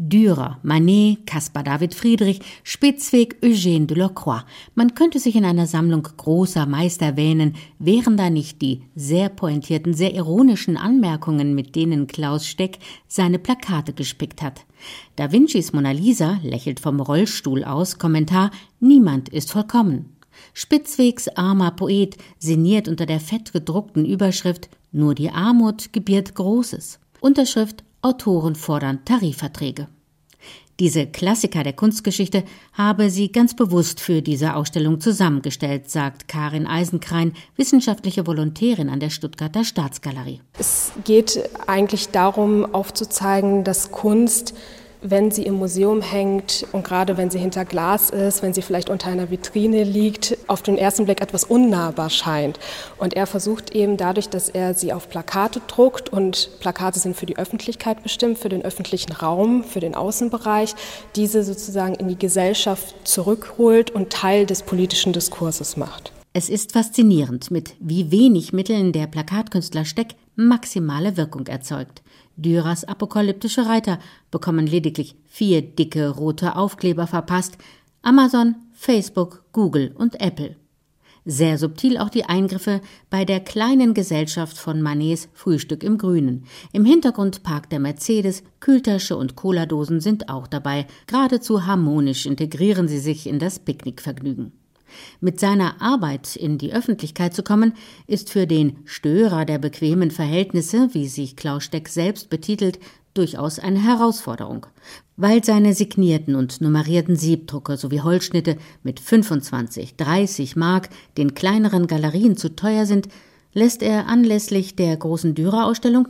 Dürer, Manet, Caspar David Friedrich, Spitzweg, Eugène Delacroix. Man könnte sich in einer Sammlung großer Meister wähnen, wären da nicht die sehr pointierten, sehr ironischen Anmerkungen, mit denen Klaus Steck seine Plakate gespickt hat. Da Vincis Mona Lisa lächelt vom Rollstuhl aus, Kommentar: Niemand ist vollkommen. Spitzwegs armer Poet sinniert unter der fett gedruckten Überschrift: Nur die Armut gebiert Großes. Unterschrift: Autoren fordern Tarifverträge. Diese Klassiker der Kunstgeschichte habe sie ganz bewusst für diese Ausstellung zusammengestellt, sagt Karin Eisenkrein, wissenschaftliche Volontärin an der Stuttgarter Staatsgalerie. Es geht eigentlich darum, aufzuzeigen, dass Kunst, wenn sie im Museum hängt und gerade wenn sie hinter Glas ist, wenn sie vielleicht unter einer Vitrine liegt, auf den ersten Blick etwas unnahbar scheint. Und er versucht eben dadurch, dass er sie auf Plakate druckt, und Plakate sind für die Öffentlichkeit bestimmt, für den öffentlichen Raum, für den Außenbereich, diese sozusagen in die Gesellschaft zurückholt und Teil des politischen Diskurses macht. Es ist faszinierend, mit wie wenig Mitteln der Plakatkünstler Steck maximale Wirkung erzeugt. Dürers apokalyptische Reiter bekommen lediglich 4 dicke rote Aufkleber verpasst. Amazon, Facebook, Google und Apple. Sehr subtil auch die Eingriffe bei der kleinen Gesellschaft von Manets Frühstück im Grünen. Im Hintergrund parkt der Mercedes, Kühltasche und Cola-Dosen sind auch dabei. Geradezu harmonisch integrieren sie sich in das Picknickvergnügen. Mit seiner Arbeit in die Öffentlichkeit zu kommen, ist für den Störer der bequemen Verhältnisse, wie sich Klaus Steck selbst betitelt, durchaus eine Herausforderung. Weil seine signierten und nummerierten Siebdrucke sowie Holzschnitte mit 25, 30 Mark den kleineren Galerien zu teuer sind, lässt er anlässlich der großen Dürer-Ausstellung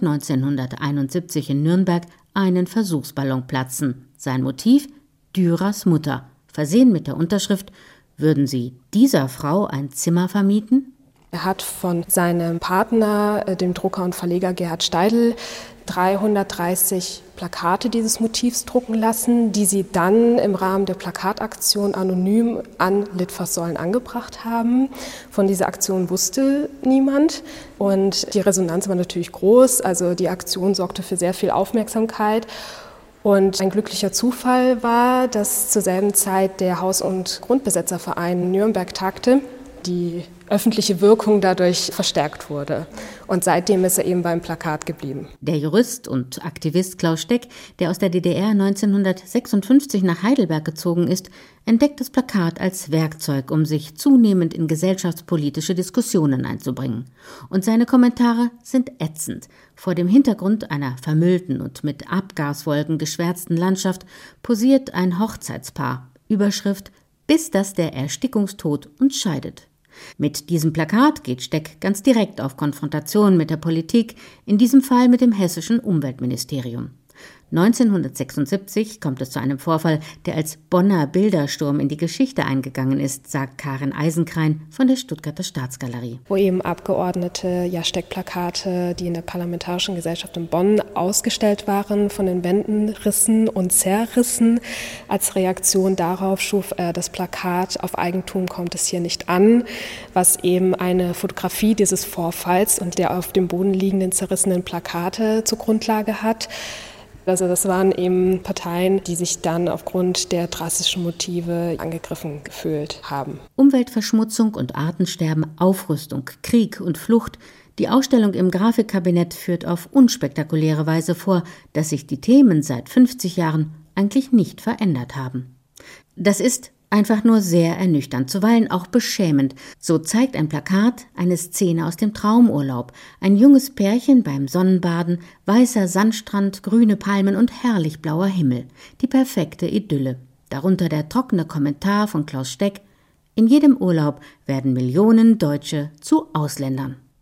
1971 in Nürnberg einen Versuchsballon platzen. Sein Motiv: Dürers Mutter, versehen mit der Unterschrift: Würden Sie dieser Frau ein Zimmer vermieten? Er hat von seinem Partner, dem Drucker und Verleger Gerhard Steidl, 330 Plakate dieses Motivs drucken lassen, die sie dann im Rahmen der Plakataktion anonym an Litfaßsäulen angebracht haben. Von dieser Aktion wusste niemand und die Resonanz war natürlich groß. Also die Aktion sorgte für sehr viel Aufmerksamkeit. Und ein glücklicher Zufall war, dass zur selben Zeit der Haus- und Grundbesetzerverein in Nürnberg tagte, die öffentliche Wirkung dadurch verstärkt wurde. Und seitdem ist er eben beim Plakat geblieben. Der Jurist und Aktivist Klaus Steck, der aus der DDR 1956 nach Heidelberg gezogen ist, entdeckt das Plakat als Werkzeug, um sich zunehmend in gesellschaftspolitische Diskussionen einzubringen. Und seine Kommentare sind ätzend. Vor dem Hintergrund einer vermüllten und mit Abgaswolken geschwärzten Landschaft posiert ein Hochzeitspaar. Überschrift: Bis dass der Erstickungstod uns scheidet. Mit diesem Plakat geht Steck ganz direkt auf Konfrontation mit der Politik, in diesem Fall mit dem hessischen Umweltministerium. 1976 kommt es zu einem Vorfall, der als Bonner Bildersturm in die Geschichte eingegangen ist, sagt Karin Eisenkrein von der Stuttgarter Staatsgalerie. Wo eben Abgeordnete Steckplakate, die in der Parlamentarischen Gesellschaft in Bonn ausgestellt waren, von den Wänden rissen und zerrissen. Als Reaktion darauf schuf er das Plakat „Auf Eigentum kommt es hier nicht an", was eben eine Fotografie dieses Vorfalls und der auf dem Boden liegenden zerrissenen Plakate zur Grundlage hat. Also das waren eben Parteien, die sich dann aufgrund der drastischen Motive angegriffen gefühlt haben. Umweltverschmutzung und Artensterben, Aufrüstung, Krieg und Flucht. Die Ausstellung im Grafikkabinett führt auf unspektakuläre Weise vor, dass sich die Themen seit 50 Jahren eigentlich nicht verändert haben. Das ist einfach nur sehr ernüchternd, zuweilen auch beschämend. So zeigt ein Plakat eine Szene aus dem Traumurlaub. Ein junges Pärchen beim Sonnenbaden, weißer Sandstrand, grüne Palmen und herrlich blauer Himmel. Die perfekte Idylle. Darunter der trockene Kommentar von Klaus Steck: In jedem Urlaub werden Millionen Deutsche zu Ausländern.